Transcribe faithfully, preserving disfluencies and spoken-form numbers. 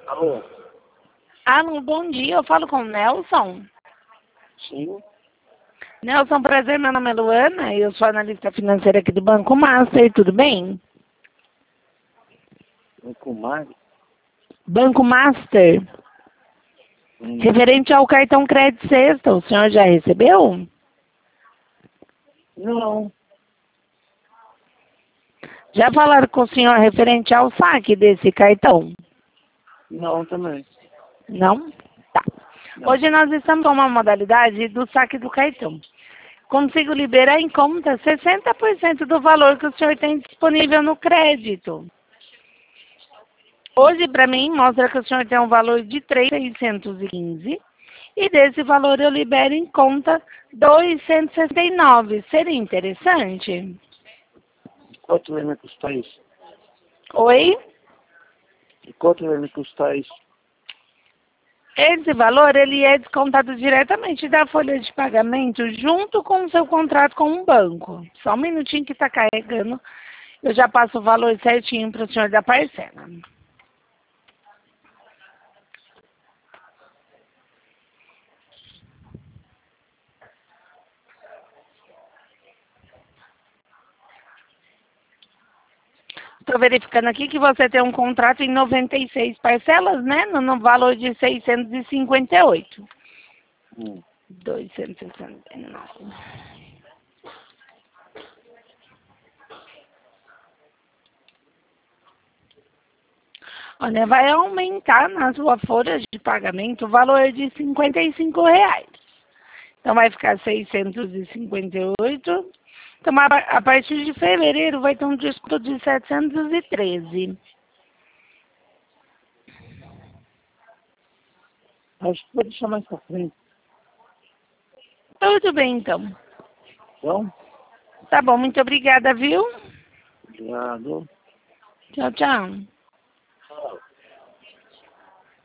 Alô? Alô, bom dia. Eu falo com o Nelson. Sim. Nelson, prazer. Meu nome é Luana e eu sou analista financeira aqui do Banco Master. Tudo bem? Banco Mar? Banco Master. Hum. Referente ao cartão crédito sexta, o senhor já recebeu? Não. Já falaram com o senhor referente ao saque desse cartão? Não também. Não? Tá. Não. Hoje nós estamos com uma modalidade do saque do cartão. Consigo liberar em conta sessenta por cento do valor que o senhor tem disponível no crédito. Hoje, para mim, mostra que o senhor tem um valor de três mil seiscentos e quinze e desse valor eu libero em conta dois mil cento e sessenta e nove. Seria interessante? Quanto vai me custar isso? Oi? E quanto vai me custar isso? Esse valor ele é descontado diretamente da folha de pagamento junto com o seu contrato com o banco. Só um minutinho que está carregando. Eu já passo o valor certinho para o senhor da parcela. Estou verificando aqui que você tem um contrato em noventa e seis parcelas, né? No, no valor de seiscentos e cinquenta e oito. Hum. duzentos e sessenta e nove. Olha, vai aumentar na sua folha de pagamento o valor de cinquenta e cinco reais. Então vai ficar seiscentos e cinquenta e oito. Então a a partir de fevereiro vai ter um desconto de setecentos e treze. Acho que vou deixar mais pra frente. Tudo bem, então. Então, Tá bom, muito obrigada, viu? obrigado. Tchau, tchau.